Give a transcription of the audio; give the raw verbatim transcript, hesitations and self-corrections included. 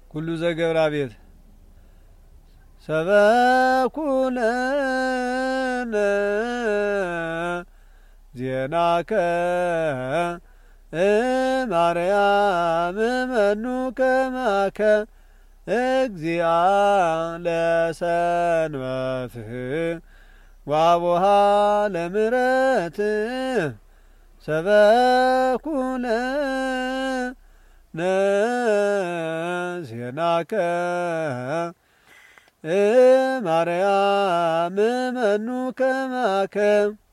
ኩሉ ዘገብራ ቤት ሰበኩለነ ዜናከ እማርያም መኑ ከማከ እግዚአ ለሰንበትህ ዋቡሃ ለምረት ሰበኩለነ ዜናከ እማርያም መኑ ከማከ